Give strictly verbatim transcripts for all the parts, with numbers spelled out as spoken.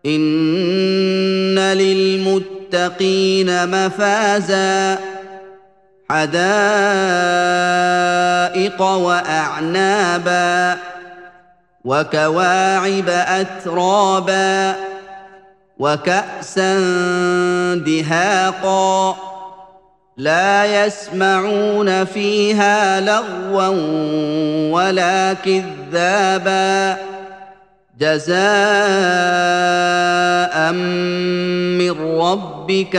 إن للمتقين مفازا حدائق وأعنابا وكواعب أترابا وكأسا دهاقا لا يسمعون فيها لغوا ولا كذابا جزاء من ربك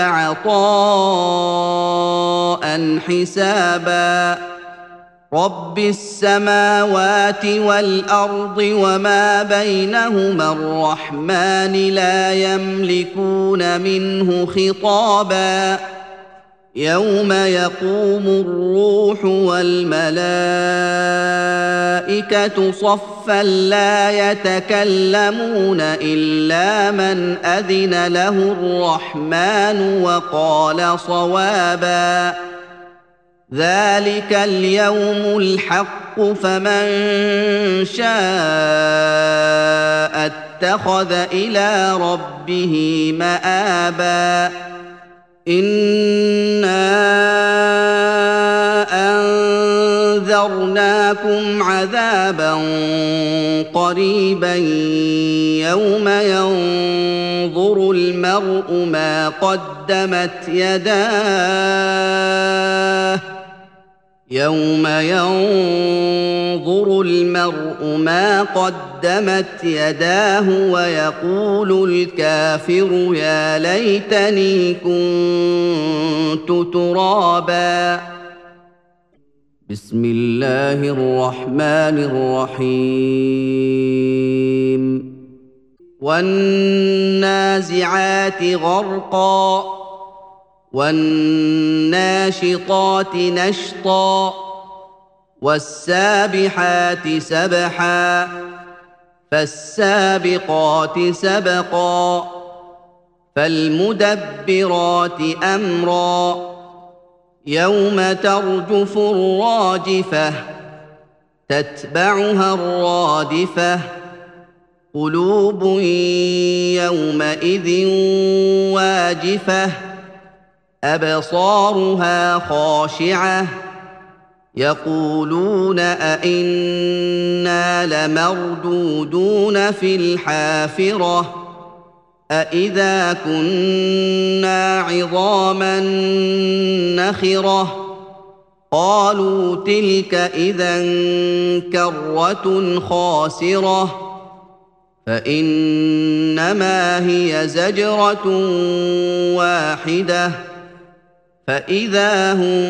عطاء حسابا رب السماوات والأرض وما بينهما الرحمن لا يملكون منه خطابا يوم يقوم الروح والملائكة صفا لا يتكلمون إلا من أذن له الرحمن وقال صوابا ذلك اليوم الحق فمن شاء اتخذ إلى ربه مآبا إنا أنذرناكم عذابا قريبا يوم ينظر المرء ما قدمت يداه يوم ينظر المرء ما قدمت يداه ويقول الكافر يا ليتني كنت ترابا بسم الله الرحمن الرحيم والنازعات غرقا والناشطات نشطا والسابحات سبحا فالسابقات سبقا فالمدبرات أمرا يوم ترجف الراجفة تتبعها الرادفة قلوب يومئذ واجفة أبصارها خاشعة يقولون أئنا لمردودون في الحافرة أئذا كنا عظاما نخرة قالوا تلك إذا كرة خاسرة فإنما هي زجرة واحدة فإذا هم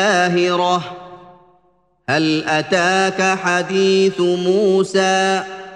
بالساهرة هل أتاك حديث موسى